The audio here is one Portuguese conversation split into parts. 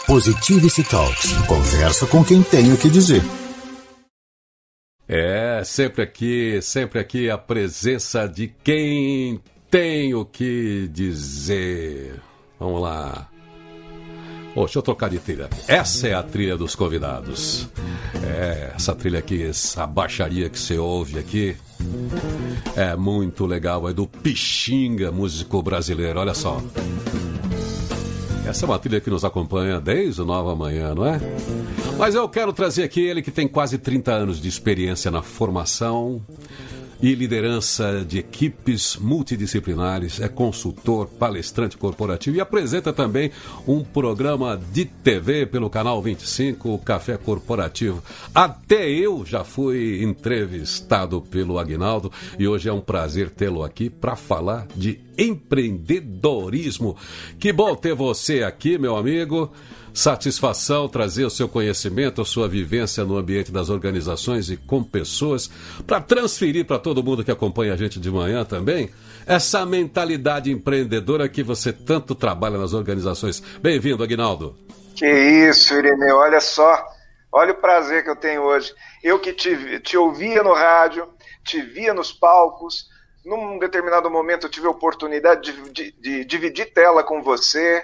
Positivity Talks. Conversa com quem tem o que dizer. Sempre aqui a presença de quem tem o que dizer. Vamos lá. Deixa eu trocar de trilha. Essa é a trilha dos convidados. Essa trilha aqui, essa baixaria que você ouve aqui, é muito legal. É do Pixinga, músico brasileiro. Olha só. Essa é uma trilha que nos acompanha desde o Nova Manhã, não é? Mas eu quero trazer aqui ele que tem quase 30 anos de experiência na formação e liderança de equipes multidisciplinares, é consultor, palestrante corporativo e apresenta também um programa de TV pelo Canal 25, o Café Corporativo. Até eu já fui entrevistado pelo Aguinaldo e hoje é um prazer tê-lo aqui para falar de empreendedorismo. Que bom ter você aqui, meu amigo. Satisfação trazer o seu conhecimento, a sua vivência no ambiente das organizações e com pessoas, para transferir para todo mundo que acompanha a gente de manhã também, essa mentalidade empreendedora que você tanto trabalha nas organizações. Bem-vindo, Aguinaldo. Que isso, Irineu, olha só, olha o prazer que eu tenho hoje. Eu que te ouvia no rádio, te via nos palcos, num determinado momento eu tive a oportunidade de dividir tela com você,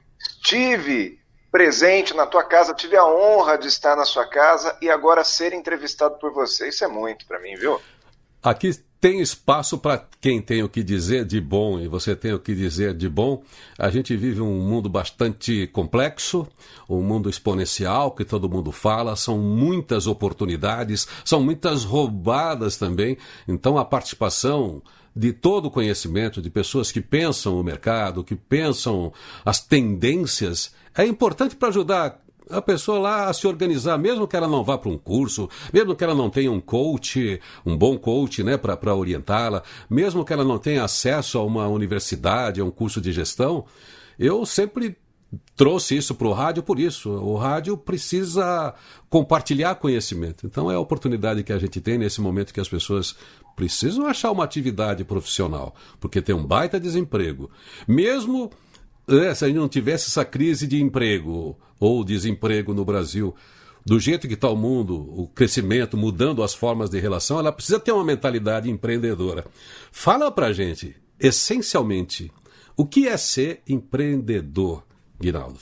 estive presente na tua casa, tive a honra de estar na sua casa e agora ser entrevistado por você. Isso é muito para mim, viu? Aqui tem espaço para quem tem o que dizer de bom e você tem o que dizer de bom. A gente vive um mundo bastante complexo, um mundo exponencial que todo mundo fala, são muitas oportunidades, são muitas roubadas também. Então a participação de todo o conhecimento, de pessoas que pensam o mercado, que pensam as tendências, é importante para ajudar a pessoa lá a se organizar, mesmo que ela não vá para um curso, mesmo que ela não tenha um coach, um bom coach, né, para orientá-la, mesmo que ela não tenha acesso a uma universidade, a um curso de gestão. Eu sempre trouxe isso para o rádio por isso. O rádio precisa compartilhar conhecimento. Então é a oportunidade que a gente tem nesse momento que as pessoas precisam achar uma atividade profissional, porque tem um baita desemprego. Mesmo se a gente não tivesse essa crise de emprego ou desemprego no Brasil, do jeito que está o mundo, o crescimento, mudando as formas de relação, ela precisa ter uma mentalidade empreendedora. Fala pra gente, essencialmente, o que é ser empreendedor, Aguinaldo?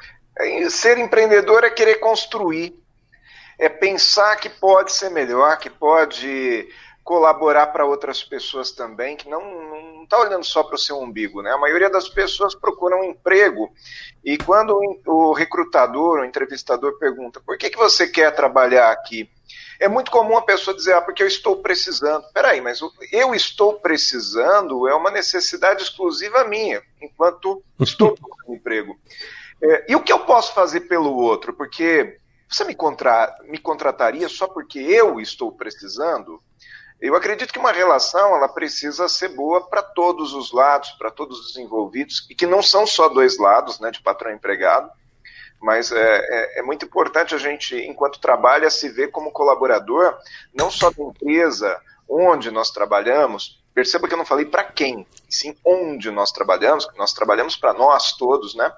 Ser empreendedor é querer construir, é pensar que pode ser melhor, que pode colaborar para outras pessoas também, que não está olhando só para o seu umbigo, né? A maioria das pessoas procuram um emprego e quando o recrutador, o entrevistador pergunta por que você quer trabalhar aqui? É muito comum a pessoa dizer, porque eu estou precisando. Peraí, mas eu estou precisando é uma necessidade exclusiva minha, enquanto estou procurando emprego. E o que eu posso fazer pelo outro? Porque você me contrataria só porque eu estou precisando? Eu acredito que uma relação ela precisa ser boa para todos os lados, para todos os envolvidos, e que não são só dois lados, né, de patrão e empregado, mas é muito importante a gente, enquanto trabalha, se ver como colaborador, não só da empresa onde nós trabalhamos. Perceba que eu não falei para quem, e sim onde nós trabalhamos para nós todos, né?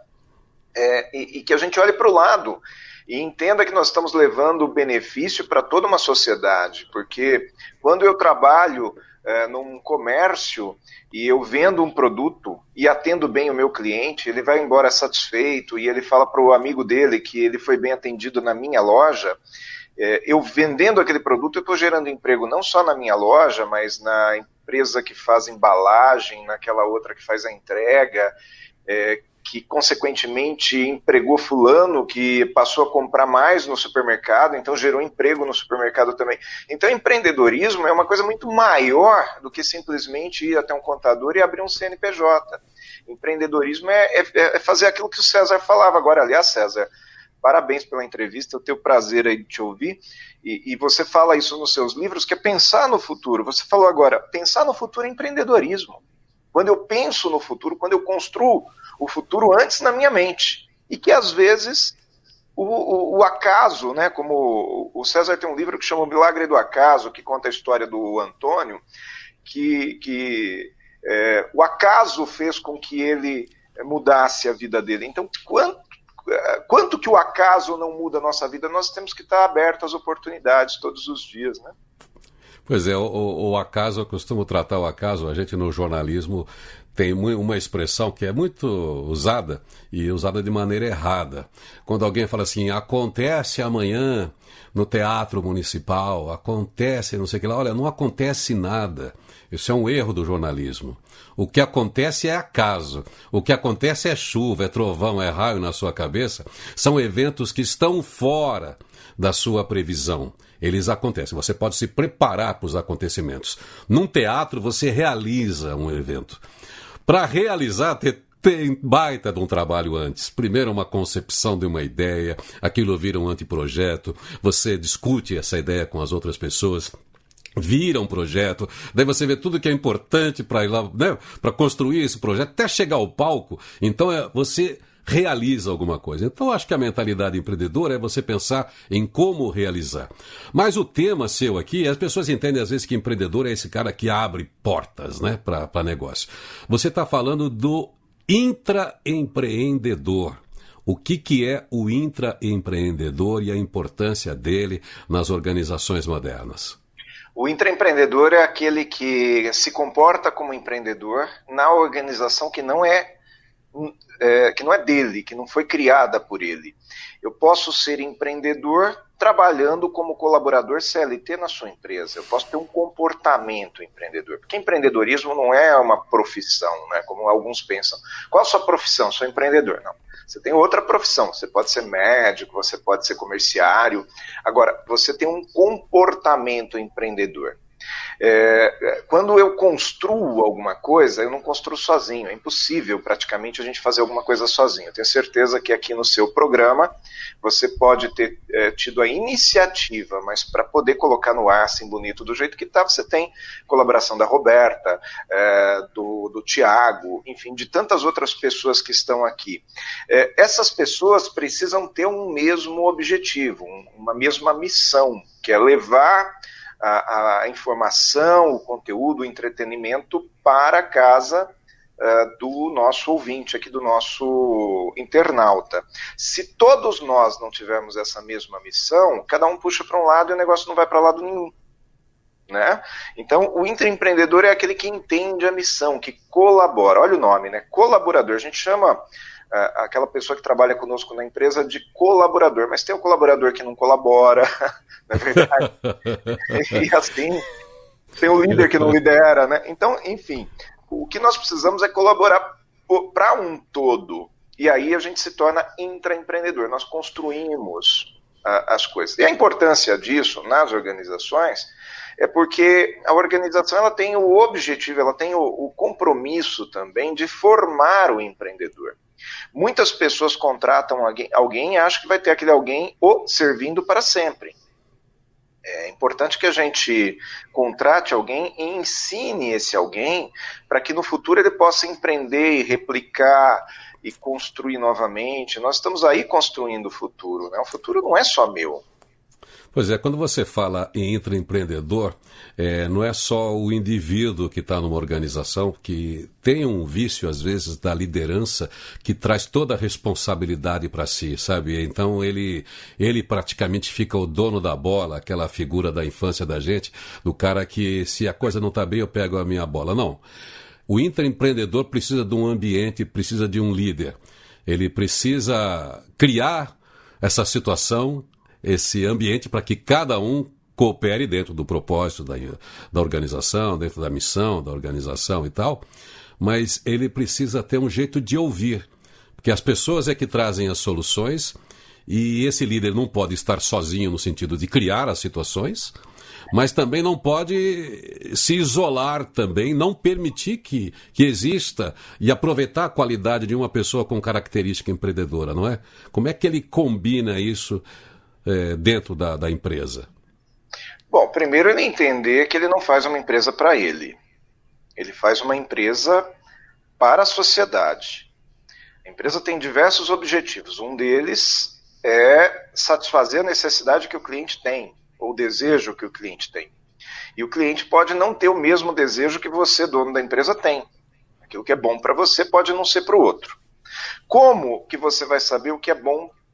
E que a gente olhe para o lado e entenda que nós estamos levando benefício para toda uma sociedade, porque quando eu trabalho num comércio e eu vendo um produto e atendo bem o meu cliente, ele vai embora satisfeito e ele fala para o amigo dele que ele foi bem atendido na minha loja, eu vendendo aquele produto eu estou gerando emprego não só na minha loja, mas na empresa que faz embalagem, naquela outra que faz a entrega, que consequentemente empregou fulano, que passou a comprar mais no supermercado, então gerou emprego no supermercado também. Então empreendedorismo é uma coisa muito maior do que simplesmente ir até um contador e abrir um CNPJ. Empreendedorismo é fazer aquilo que o César falava agora. Aliás, César, parabéns pela entrevista, eu tenho o prazer aí de te ouvir, e você fala isso nos seus livros, que é pensar no futuro. Você falou agora, pensar no futuro é empreendedorismo. Quando eu penso no futuro, quando eu construo o futuro antes na minha mente. E que às vezes o acaso, né, como o César tem um livro que chama O Milagre do Acaso, que conta a história do Antônio, que o acaso fez com que ele mudasse a vida dele. Então, quanto que o acaso não muda a nossa vida, nós temos que estar abertos às oportunidades todos os dias, né? Pois é, o acaso, eu costumo tratar o acaso, a gente no jornalismo tem uma expressão que é muito usada e usada de maneira errada. Quando alguém fala assim, acontece amanhã no Teatro Municipal, acontece não sei o que lá, olha, não acontece nada. Isso é um erro do jornalismo. O que acontece é acaso. O que acontece é chuva, é trovão, é raio na sua cabeça. São eventos que estão fora da sua previsão. Eles acontecem. Você pode se preparar para os acontecimentos. Num teatro, você realiza um evento. Para realizar, tem baita de um trabalho antes. Primeiro uma concepção de uma ideia, aquilo vira um anteprojeto, você discute essa ideia com as outras pessoas, vira um projeto, daí você vê tudo que é importante para ir lá, né, para construir esse projeto, até chegar ao palco. Então você realiza alguma coisa. Então acho que a mentalidade empreendedora é você pensar em como realizar. Mas o tema seu aqui, as pessoas entendem às vezes que empreendedor é esse cara que abre portas, né, para negócio. Você está falando do intraempreendedor. O que é o intraempreendedor e a importância dele nas organizações modernas? O intraempreendedor é aquele que se comporta como empreendedor na organização que não é dele, que não foi criada por ele. Eu posso ser empreendedor trabalhando como colaborador CLT na sua empresa. Eu posso ter um comportamento empreendedor. Porque empreendedorismo não é uma profissão, né, como alguns pensam. Qual a sua profissão? Sou empreendedor. Não. Você tem outra profissão. Você pode ser médico, você pode ser comerciário. Agora, você tem um comportamento empreendedor. Quando eu construo alguma coisa, eu não construo sozinho. É impossível praticamente a gente fazer alguma coisa sozinho. Eu tenho certeza que aqui no seu programa você pode ter tido a iniciativa, mas para poder colocar no ar assim bonito do jeito que está, você tem colaboração da Roberta, do Tiago, enfim, de tantas outras pessoas que estão aqui. Essas pessoas precisam ter um mesmo objetivo, uma mesma missão, que é levar a informação, o conteúdo, o entretenimento para a casa do nosso ouvinte, aqui do nosso internauta. Se todos nós não tivermos essa mesma missão, cada um puxa para um lado e o negócio não vai para lado nenhum. Né? Então, o intraempreendedor é aquele que entende a missão, que colabora. Olha o nome, né? Colaborador. A gente chama aquela pessoa que trabalha conosco na empresa de colaborador, mas tem o colaborador que não colabora, não é verdade? E assim, tem o líder que não lidera, né? Então, enfim, o que nós precisamos é colaborar para um todo, e aí a gente se torna intraempreendedor, nós construímos as coisas. E a importância disso nas organizações é porque a organização ela tem o objetivo, ela tem o compromisso também de formar o empreendedor. Muitas pessoas contratam alguém e acham que vai ter aquele alguém o servindo para sempre. É importante que a gente contrate alguém e ensine esse alguém para que no futuro ele possa empreender e replicar e construir novamente. Nós estamos aí construindo o futuro, né? O futuro não é só meu. Pois é, quando você fala em intraempreendedor, não é só o indivíduo que está numa organização que tem um vício, às vezes, da liderança que traz toda a responsabilidade para si, sabe? Então ele praticamente fica o dono da bola, aquela figura da infância da gente, do cara que se a coisa não está bem eu pego a minha bola. Não. O intraempreendedor precisa de um ambiente, precisa de um líder. Ele precisa criar essa situação, esse ambiente para que cada um coopere dentro do propósito da organização, dentro da missão da organização e tal, mas ele precisa ter um jeito de ouvir, porque as pessoas é que trazem as soluções e esse líder não pode estar sozinho no sentido de criar as situações, mas também não pode se isolar também, não permitir que exista e aproveitar a qualidade de uma pessoa com característica empreendedora, não é? Como é que ele combina isso dentro da empresa? Bom, primeiro ele entender que ele não faz uma empresa para ele. Ele faz uma empresa para a sociedade. A empresa tem diversos objetivos. Um deles é satisfazer a necessidade que o cliente tem, ou o desejo que o cliente tem. E o cliente pode não ter o mesmo desejo que você, dono da empresa, tem. Aquilo que é bom para você pode não ser para o outro. Como que você vai saber o que é bom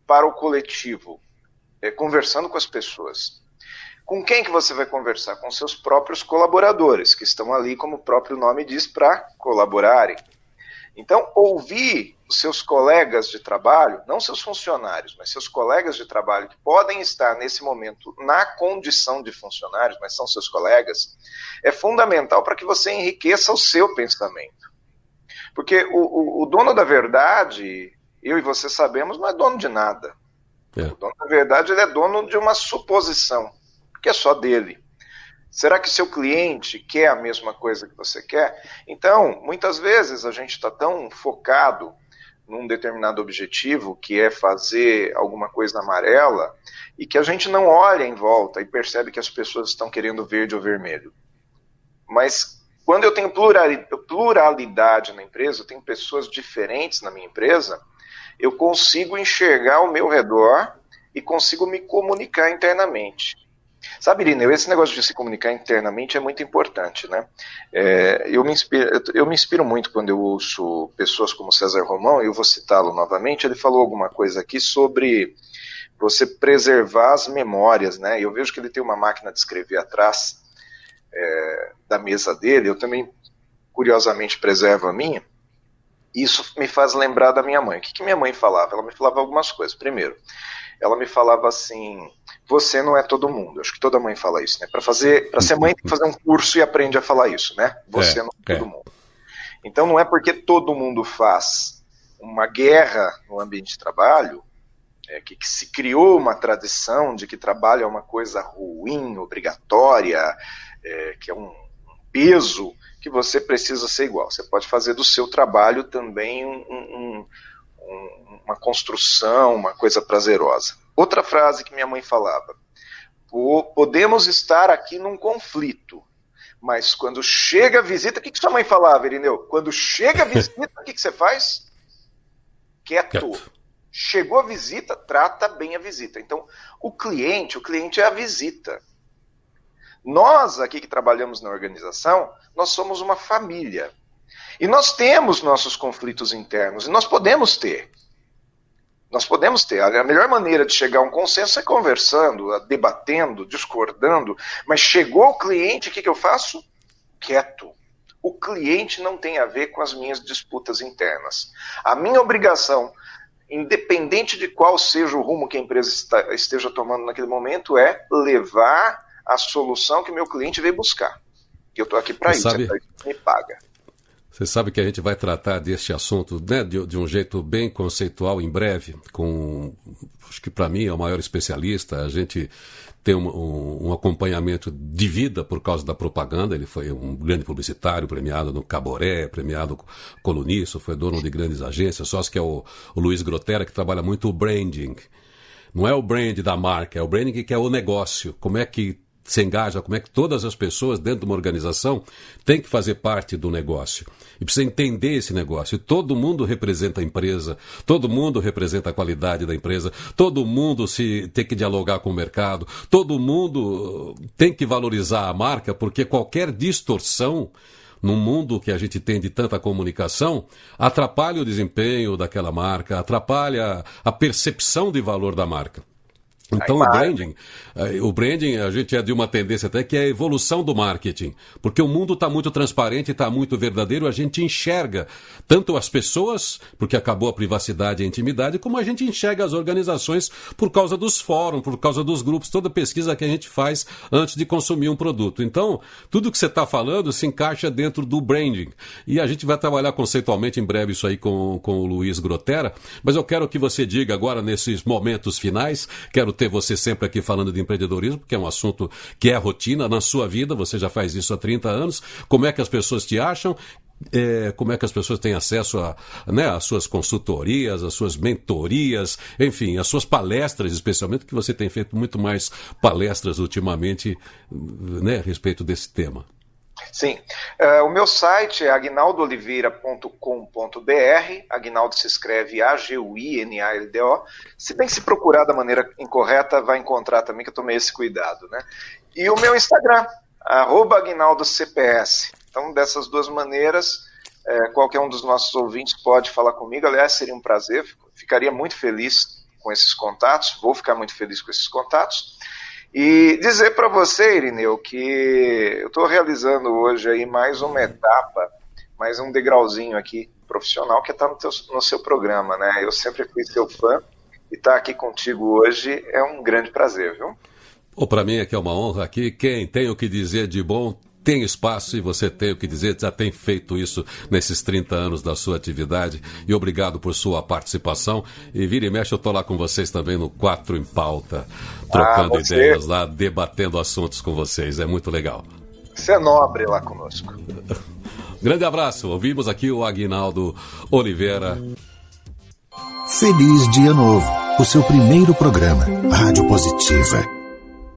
para o coletivo, conversando com as pessoas. Com quem que você vai conversar? Com seus próprios colaboradores, que estão ali, como o próprio nome diz, para colaborarem. Então, ouvir os seus colegas de trabalho, não seus funcionários, mas seus colegas de trabalho que podem estar nesse momento na condição de funcionários, mas são seus colegas, é fundamental para que você enriqueça o seu pensamento. Porque o dono da verdade, eu e você sabemos, não é dono de nada. O dono da verdade, ele é dono de uma suposição, que é só dele. Será que seu cliente quer a mesma coisa que você quer? Então, muitas vezes a gente está tão focado num determinado objetivo, que é fazer alguma coisa amarela, e que a gente não olha em volta e percebe que as pessoas estão querendo verde ou vermelho. Mas quando eu tenho pluralidade na empresa, eu tenho pessoas diferentes na minha empresa, eu consigo enxergar ao meu redor e consigo me comunicar internamente. Sabe, Irineu, esse negócio de se comunicar internamente é muito importante, né? Eu me inspiro muito quando eu ouço pessoas como César Romão, e eu vou citá-lo novamente. Ele falou alguma coisa aqui sobre você preservar as memórias, né? Eu vejo que ele tem uma máquina de escrever atrás da mesa dele. Eu também, curiosamente, preservo a minha. Isso me faz lembrar da minha mãe. O que minha mãe falava? Ela me falava algumas coisas. Primeiro, ela me falava assim: você não é todo mundo. Acho que toda mãe fala isso, né? Para ser mãe tem que fazer um curso e aprende a falar isso, né? Você não é todo mundo. Então não é porque todo mundo faz uma guerra no ambiente de trabalho, que se criou uma tradição de que trabalho é uma coisa ruim, obrigatória, que é um peso, que você precisa ser igual. Você pode fazer do seu trabalho também uma construção, uma coisa prazerosa. Outra frase que minha mãe falava: podemos estar aqui num conflito, mas quando chega a visita, o que sua mãe falava, Irineu? Quando chega a visita, o que você faz? Quieto. Chegou a visita, trata bem a visita. Então, o cliente é a visita. Nós aqui que trabalhamos na organização, nós somos uma família. E nós temos nossos conflitos internos, e nós podemos ter. A melhor maneira de chegar a um consenso é conversando, debatendo, discordando. Mas chegou o cliente, o que eu faço? Quieto. O cliente não tem a ver com as minhas disputas internas. A minha obrigação, independente de qual seja o rumo que a empresa esteja tomando naquele momento, é levar a solução que o meu cliente veio buscar. E eu estou aqui para isso, é para isso que me paga. Você sabe que a gente vai tratar deste assunto, né, de um jeito bem conceitual em breve, acho que para mim é o maior especialista. A gente tem um acompanhamento de vida por causa da propaganda. Ele foi um grande publicitário, premiado no Caboré, premiado colunista, foi dono de grandes agências, só que é o Luiz Grotera, que trabalha muito o branding. Não é o brand da marca, é o branding que é o negócio. Como é que se engaja, como é que todas as pessoas dentro de uma organização têm que fazer parte do negócio. E precisa entender esse negócio. E todo mundo representa a empresa, todo mundo representa a qualidade da empresa, todo mundo tem que dialogar com o mercado, todo mundo tem que valorizar a marca, porque qualquer distorção num mundo que a gente tem de tanta comunicação, atrapalha o desempenho daquela marca, atrapalha a percepção de valor da marca. Então o branding, a gente é de uma tendência até que é a evolução do marketing, porque o mundo está muito transparente, está muito verdadeiro, a gente enxerga tanto as pessoas, porque acabou a privacidade e a intimidade, como a gente enxerga as organizações por causa dos fóruns, por causa dos grupos, toda pesquisa que a gente faz antes de consumir um produto. Então, tudo que você está falando se encaixa dentro do branding, e a gente vai trabalhar conceitualmente em breve isso aí com o Luiz Grotera, mas eu quero que você diga agora, nesses momentos finais, quero ter você sempre aqui falando de empreendedorismo, porque é um assunto que é rotina na sua vida, você já faz isso há 30 anos, como é que as pessoas te acham, como é que as pessoas têm acesso às suas consultorias, às suas mentorias, enfim, às suas palestras, especialmente, que você tem feito muito mais palestras ultimamente, né, a respeito desse tema. Sim, o meu site é aguinaldooliveira.com.br. Aguinaldo se escreve Aguinaldo. Se bem que se procurar da maneira incorreta, vai encontrar também, que eu tomei esse cuidado, né? E o meu Instagram, @AguinaldoCPS. Então, dessas duas maneiras, qualquer um dos nossos ouvintes pode falar comigo. Aliás, seria um prazer, ficaria muito feliz com esses contatos, vou ficar muito feliz com esses contatos. E dizer para você, Irineu, que eu estou realizando hoje aí mais uma etapa, mais um degrauzinho aqui profissional que está no seu programa, né? Eu sempre fui seu fã e estar aqui contigo hoje é um grande prazer, viu? Para mim é que é uma honra aqui. Quem tem o que dizer de bom tem espaço e você tem o que dizer, já tem feito isso nesses 30 anos da sua atividade e obrigado por sua participação. E vira e mexe, eu estou lá com vocês também no 4 em Pauta, trocando ideias lá, debatendo assuntos com vocês, é muito legal. Você é nobre lá conosco. Grande abraço, ouvimos aqui o Aguinaldo Oliveira. Feliz Dia Novo, o seu primeiro programa, Rádio Positiva.